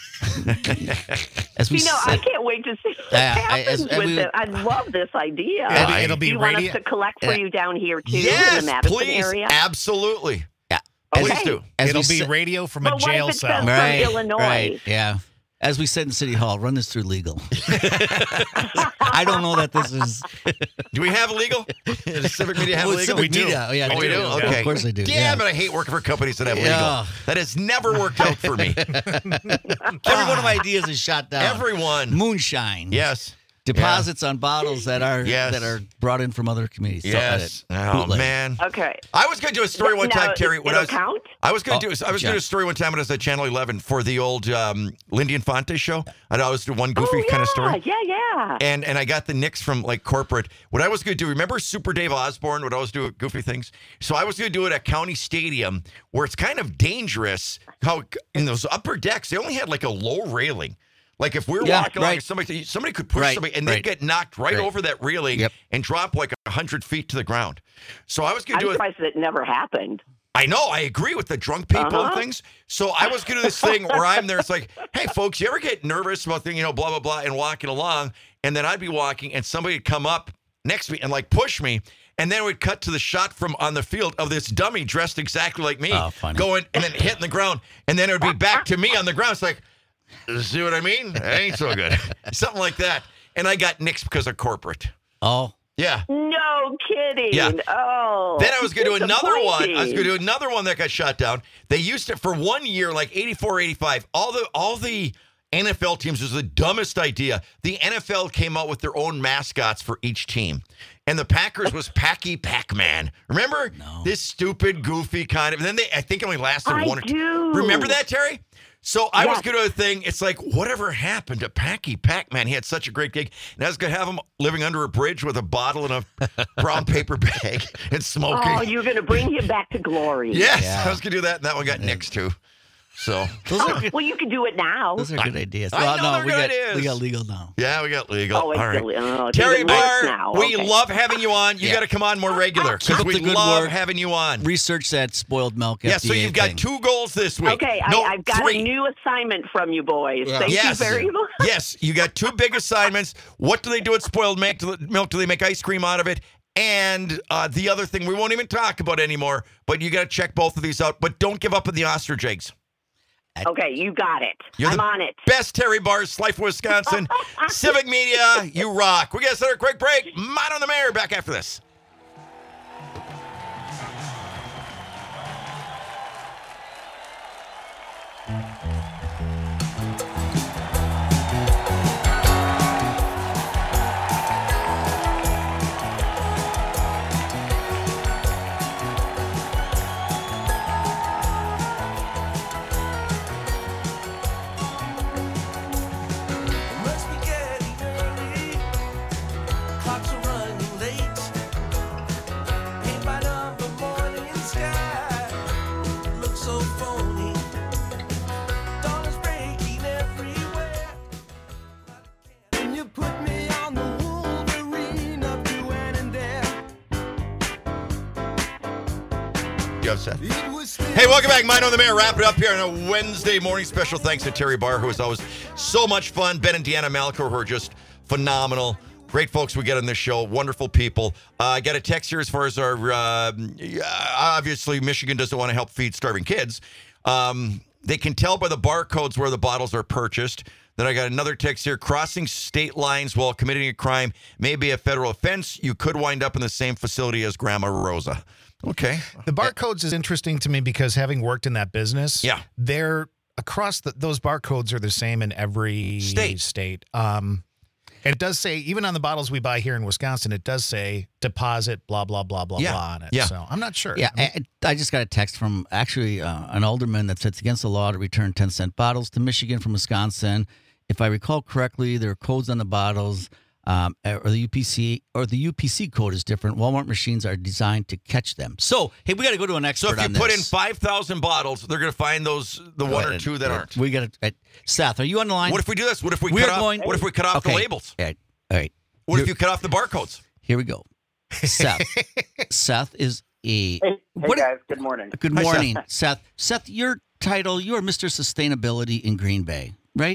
As we You know, I said, can't wait to see what Yeah, I- happens as- as with we- it. I love this idea. It'll, I- it'll Do be you want us radio. to collect for Yeah. you down here too in Yes, the Madison please. area? Absolutely. Yeah. Please Okay. do. as It'll we be said- radio from But a what if jail it cell. says- from right, Illinois. Right, yeah. As we said in City Hall, run this through legal. I don't know that this is. Do we have legal? Does Civic Media have Well, legal? Civic Media, yeah, Oh, we they do? do. Yeah, Okay. of course they do, Damn yeah. it, I hate working for companies that have Yeah. legal. That has never worked out for me. Every one of my ideas is shot down. Everyone. Moonshine. Yes. Deposits on bottles that are Yes. that are brought in from other communities. Yes. So, uh, Oh, bootleg. man. Okay. I was going to do a story one Now, time, Terry. When I it'll was, count? I was going to Oh, do. I was yeah. going to do a story one time when I was at Channel eleven for the old um, Lindy Infante show. I'd always do one goofy oh, kind of yeah, story. Yeah, yeah. And and I got the nicks from like corporate. What I was going to do, remember Super Dave Osborne would always do goofy things? So I was going to do it at County Stadium where it's kind of dangerous how in those upper decks, they only had like a low railing. Like if we were Yeah, walking along, right. somebody somebody could push Right, somebody and they'd right. get knocked right, Right. over that railing Yep. and drop like a hundred feet to the ground. So I was going I'm to do it. surprised that it never happened. I know. I agree with the drunk people and Uh-huh. things. So I was going to do this thing where I'm there. It's like, hey, folks, you ever get nervous about things, you know, blah, blah, blah, and walking along? And then I'd be walking and somebody would come up next to me and like push me. And then we'd cut to the shot from on the field of this dummy dressed exactly like me Oh, funny. going and then hitting the ground. And then it would be back to me on the ground. It's like, see what I mean? It ain't so good. Something like that. And I got nixed because of corporate. Oh, Yeah. No kidding. Yeah. Oh. Then I was going to do another one. I was going disappointing. to do another one that got shot down. They used it for one year, like eighty-four, eighty-five. All the all the N F L teams, was the dumbest idea. The N F L came out with their own mascots for each team. And the Packers was Packy Pac-Man. Remember? No. This stupid, goofy kind of. And then they, I think it only lasted I one or two. do. Remember that, Terry? So I was Yes. going to do a thing. It's like, whatever happened to Packy Pac-Man? He had such a great gig. And I was going to have him living under a bridge with a bottle and a brown paper bag and smoking. Oh, you're going to bring him back to glory. Yes, Yeah. I was going to do that. And that one got nixed too. So, those are good, Well, you can do it now. those are good ideas. I Well, know no, they're we good got ideas. we got legal now. yeah, we got legal. Oh, it's All right. silly. Oh, it's Terry even worse Barr, now. we Okay. love having you on. You Yeah. got to come on more regular Keep because up we the good love work. having you on. Research that spoiled milk. Yeah, F D A so you've got thing. two goals this week. Okay, no, I, I've got three. a new assignment from you boys. Yeah. Thank Yes. you very much. Yes, you got two big assignments. What do they do at spoiled milk? Do milk? Do they make ice cream out of it? And uh, the other thing we won't even talk about anymore, but you got to check both of these out. But don't give up on the ostrich eggs. Okay, you got it. You're I'm the on it. Best Terry Barr, Slife, Wisconsin. Civic Media, you rock. We got to start a quick break. Mine on the Mayor, back after this. Must be getting early. Clocks are running late. Paint by number morning sky. Looks so phony. Dawn is breaking everywhere. When you put me on the Wolverine up to when and there. You have Seth. It was still Hey, welcome back. Mine on the Mayor. Wrap it up here on a Wednesday morning. Special thanks to Terry Barr, who is always so much fun. Ben and Deanna Malco, who are just phenomenal. Great folks we get on this show. Wonderful people. Uh, I got a text here as far as our, uh, yeah, obviously, Michigan doesn't want to help feed starving kids. Um, they can tell by the barcodes where the bottles are purchased. Then I got another text here. Crossing state lines while committing a crime may be a federal offense. You could wind up in the same facility as Grandma Rosa. Okay. The barcodes is interesting to me because having worked in that business, Yeah. they're across the, those barcodes are the same in every State. State. Um, and it does say, even on the bottles we buy here in Wisconsin, it does say deposit, blah, blah, blah, blah, Yeah. blah on it. Yeah. So I'm not sure. Yeah, I, I just got a text from actually uh, an alderman that said it's against the law to return ten cent bottles to Michigan from Wisconsin. If I recall correctly, there are codes on the bottles, um, or the U P C or the U P C code is different. Walmart machines are designed to catch them. So, hey, we got to go to an expert So if you on put in this. five thousand bottles, they're going to find those, the one or two that aren't. We got to. Seth, are you on the line? What if we do this? What if we, We cut are off, going- what if we cut off Okay. the labels? All right, all right. What if Here- you cut off the barcodes? Here we go. Seth. Seth is a. Hey, hey what- guys, good morning. Good Hi, Seth. morning, Seth. Seth, your title, you are Mister Sustainability in Green Bay, right?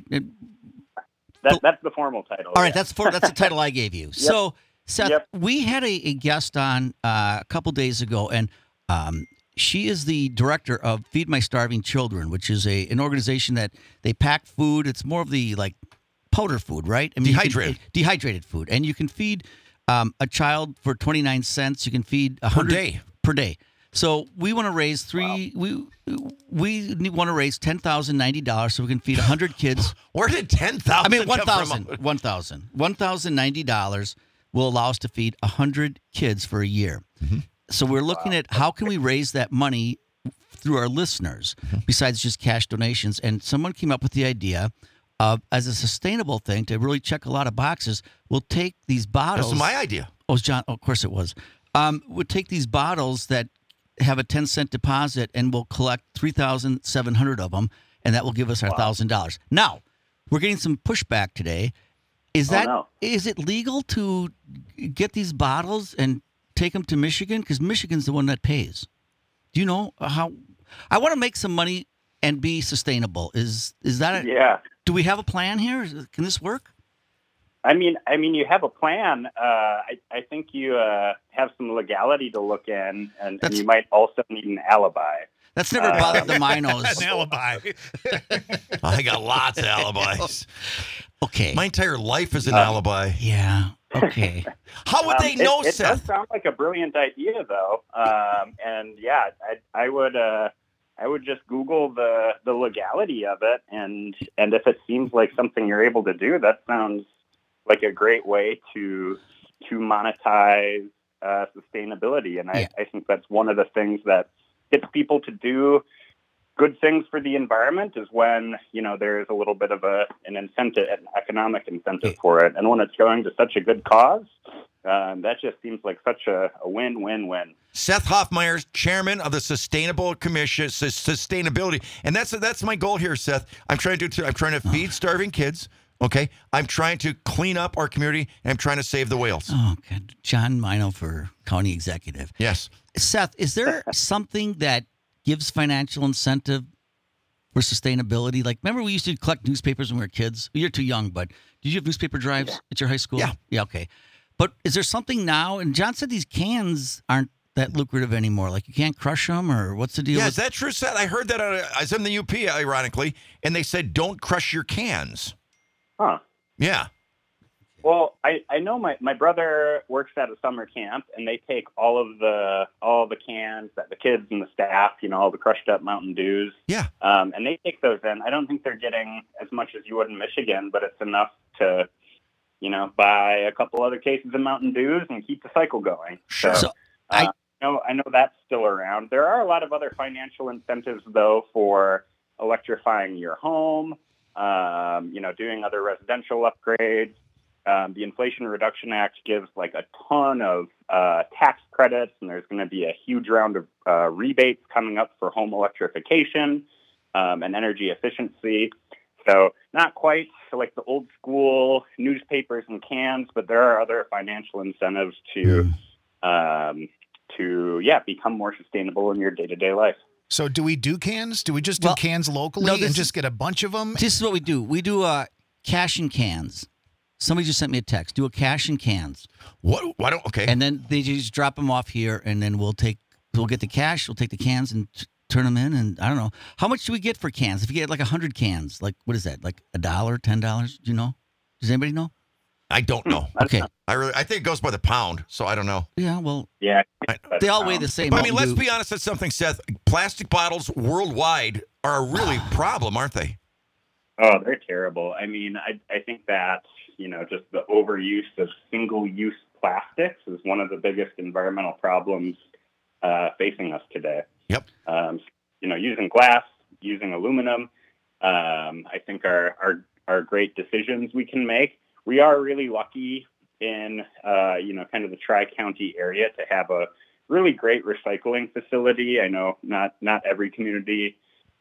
That, that's the formal title. All right, yeah. that's for that's the title I gave you. So, Seth, Yep. we had a, a guest on uh, a couple days ago, and um, she is the director of Feed My Starving Children, which is a an organization that they pack food. It's more of the like powder food, right? I mean, you can- Dehydrated. dehydrated food, and you can feed um, a child for twenty nine cents. You can feed a hundred day. per day. So we want to raise three. We we want to raise ten thousand ninety dollars so we can feed a hundred kids. Where did ten thousand? I mean, one thousand, one thousand, one thousand ninety dollars will allow us to feed a hundred kids for a year. So we're looking at how can we raise that money through our listeners besides just cash donations. And someone came up with the idea of, as a sustainable thing to really check a lot of boxes, we'll take these bottles. That's my idea. Oh, it was John. Oh, of course it was. Um, we'll take these bottles that have a ten cent deposit and we'll collect three thousand seven hundred of them, and that will give us our one thousand dollars. Now, we're getting some pushback today. Is that is no. it legal to get these bottles and take them to Michigan? Because Michigan's the one that pays. Do you know how? I want to make some money and be sustainable. Is is that? A, Yeah. Do we have a plan here? Is- Can this work? I mean, I mean, you have a plan. Uh, I, I think you uh, have some legality to look in, and, and That's- you might also need an alibi. That's never Uh, bothered the Minos. An alibi. I got lots of alibis. Okay. My entire life is an Um, alibi. yeah. Okay. How would Um, they it- know, it, does Seth? sound like a brilliant idea, though. Um, and yeah, I, I would, uh, I would just Google the the legality of it, and and if it seems like something you're able to do, that sounds like a great way to to monetize uh, sustainability. And I, Yeah. I think that's one of the things that gets people to do good things for the environment is when, you know, there's a little bit of a an incentive, an economic incentive for it. And when it's going to such a good cause, um, that just seems like such a, a win-win-win. Seth Hoffmeyer, chairman of the Sustainable Commission, Sus- Sustainability, and that's that's my goal here, Seth. I'm trying to I'm trying to feed starving kids. Okay, I'm trying to clean up our community, and I'm trying to save the whales. Oh, God. John Mino for county executive. Yes. Seth, is there something that gives financial incentive for sustainability? Like, remember we used to collect newspapers when we were kids? You're too young, but did you have newspaper drives at your high school? Yeah. Yeah, okay. But is there something now? And John said these cans aren't that lucrative anymore. Like, you can't crush them, or what's the deal Yeah, with is that true, Seth? I heard that uh, I was in the U P, ironically, and they said don't crush your cans. Huh. Yeah. Well, I, I know my, my brother works at a summer camp, and they take all of the all the cans that the kids and the staff, you know, all the crushed up Mountain Dews, Yeah. um, and they take those in. I don't think they're getting as much as you would in Michigan, but it's enough to, you know, buy a couple other cases of Mountain Dews and keep the cycle going. Sure. So, I- uh, I know I know that's still around. There are a lot of other financial incentives, though, for electrifying your home, um, you know, doing other residential upgrades. Um, the Inflation Reduction Act gives like a ton of uh, tax credits, and there's going to be a huge round of uh, rebates coming up for home electrification um, and energy efficiency. So not quite like the old school newspapers and cans, but there are other financial incentives to, um, to yeah, become more sustainable in your day-to-day life. So do we do cans? Do we just do Well, cans locally no, and this just get a bunch of them? this is what we do. We do uh, cash and cans. Somebody just sent me a text. Do a cash and cans. What? Why don't? Okay. And then they just drop them off here, and then we'll take, we'll get the cash, we'll take the cans and t- turn them in. And I don't know. How much do we get for cans? If you get like one hundred cans, like, what is that? Like a dollar, ten dollars? Do you know? Does anybody know? I don't know. Okay. I really, I think it goes by the pound, so I don't know. Yeah, well, Yeah. they all weigh the same. But I mean, Mountain let's Dew. be honest with something, Seth. Plastic bottles worldwide are a really problem, aren't they? Oh, they're terrible. I mean, I, I think that, you know, just the overuse of single-use plastics is one of the biggest environmental problems uh, facing us today. Yep. Um, you know, using glass, using aluminum, um, I think are, are are great decisions we can make. We are really lucky in, uh, you know, kind of the Tri-County area to have a really great recycling facility. I know not not every community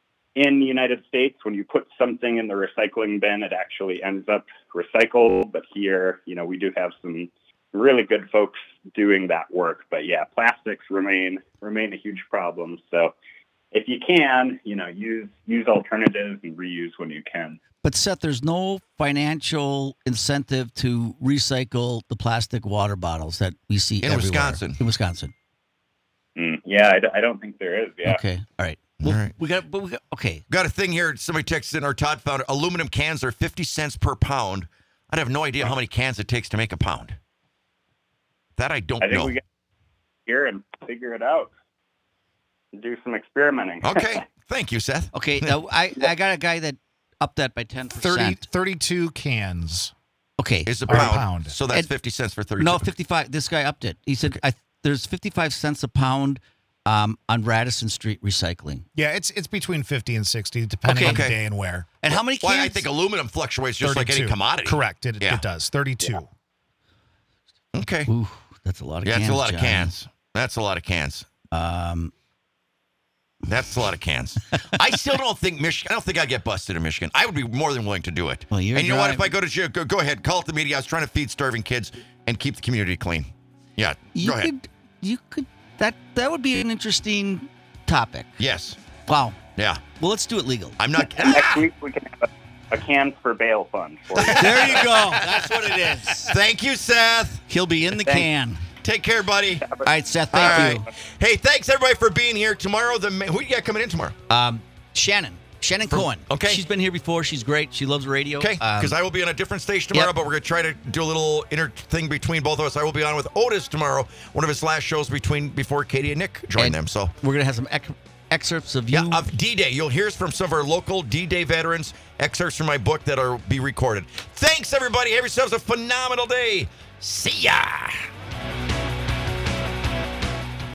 in the United States, when you put something in the recycling bin, it actually ends up recycled. But here, you know, we do have some really good folks doing that work. But yeah, plastics remain remain a huge problem. So if you can, you know, use use alternatives and reuse when you can. But Seth, there's no financial incentive to recycle the plastic water bottles that we see In everywhere. Wisconsin. In Wisconsin. Mm, yeah, I, d- I don't think there is. Yeah. Okay. All right. Well, All right. We got. But we got. Okay. Got a thing here. Somebody texted in, or Todd found it. Aluminum cans are fifty cents per pound. I'd have no idea how many cans it takes to make a pound. That I don't I think know. we get here and figure it out. Do some experimenting. Okay. Thank you, Seth. Okay. Now, I I got a guy that upped that by ten thirty, percent. thirty-two cans. Okay. It's a Or a pound. pound. So that's And- fifty cents for thirty. No, fifty-five. This guy upped it. He said I, there's fifty-five cents a pound um, on Radisson Street recycling. Yeah, it's it's between fifty and sixty, depending Okay. on the Okay. day and where. And how many cans? Well, I think aluminum fluctuates just like any thirty-two. commodity. Correct. It, Yeah. it does. thirty-two. Okay. Ooh, that's a lot of Yeah, cans. it's a lot of John. cans. That's a lot of cans. Um, That's a lot of cans. I still don't think Michigan. I don't think I get busted in Michigan. I would be more than willing to do it. Well, you're and you know what? If driving- I go to jail, go, go ahead. Call it the media. I was trying to feed starving kids and keep the community clean. Yeah, you go ahead. could, you could. That that would be an interesting topic. Yes. Wow. Yeah. Well, let's do it legal. I'm not. And next week we can have a, a cans for bail fund for you. There you go. That's what it is. Thank you, Seth. He'll be in the Thanks. can. Take care, buddy. All right, Seth. All Thank right. Hey, thanks everybody for being here tomorrow. The who you got coming in tomorrow? you. Um, Shannon. Shannon Cohen. okay. She's been here before. She's great. She loves radio. Okay, Um, because I will be on a different station tomorrow, yep. but we're going to try to do a little inner thing between both of us. I will be on with Otis tomorrow, one of his last shows between before Katie and Nick join and them. So we're gonna have some ec- excerpts of you. yeah, of D-Day. You'll hear from some of our local D-Day veterans, excerpts from my book that are be recorded. Thanks, everybody. Have yourselves a phenomenal day. See ya.